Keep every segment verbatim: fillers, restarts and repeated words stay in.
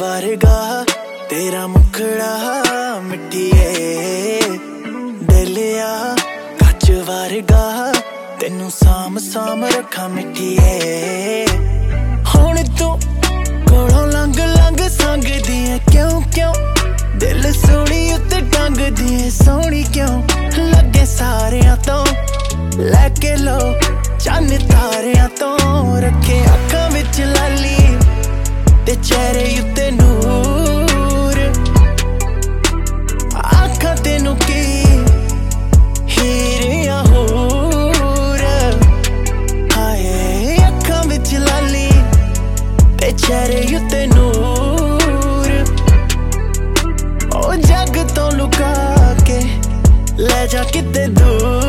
वर्गा तेरा मुखड़ा मिट्टिए दिलिया कच वर्गा तेनू साम साम रखा मिट्टिए हुण तू कोलों लंघ लंघ संग दिए क्यों क्यों दिल सोनी उत्ते टंग दिए सोनी क्यों लगे सारियां तो लैके लो चन्न तारियां तो रखे अखां विच लाली ते चेहरे उत्ते नूर आखां तेनू की हीर या हूर हाय अखां विच लाली ते चेहरे उत्ते नूर ओ जग तो लुका के ले जा किते दूर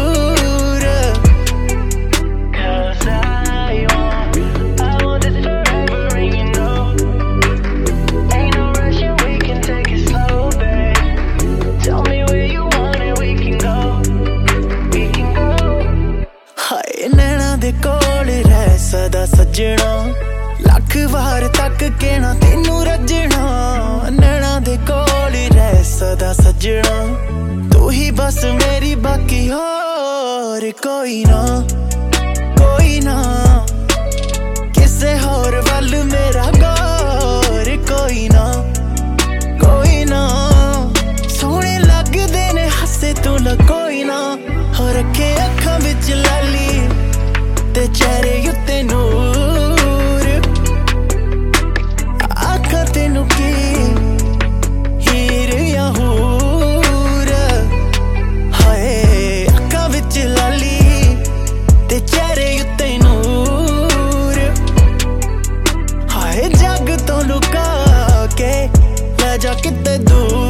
सदा सजना लख वार तक कहना तेनू रजना नैना दे कोल रह सदा सजना तू ही बस मेरी बाकी होर कोई ना कोई ना किसे होर वल मेरा गौर कोई ना कोई ना सोहने लगदे ने हसे तू कोई ना हो रखे अखां विच लाली ते चेहरे उत्ते नूर आखां तेनू की हीर या हूर हाय अखां विच लाली ते चेहरे उत्ते नूर हाय जग तो लुका के ले जा किते दूर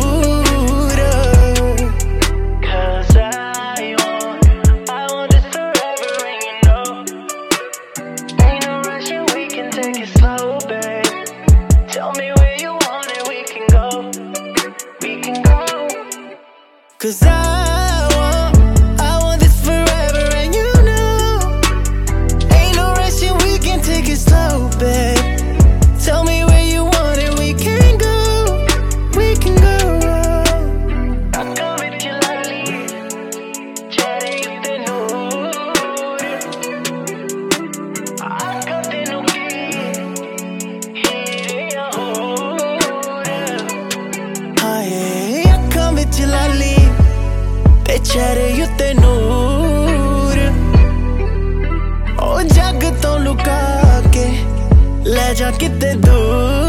Cause I want, I want this forever and you know ain't no rushing, we can take it slow, babe. Tell me where you want it, we can go, we can go. Aakhaं vich lali, chehre utte noor aakhaं tenu ki heer ya hoor haye aakhaं vich lali ते चेहरे उत्ते नूर ओ जग तो लुका के ले जा किते दूर।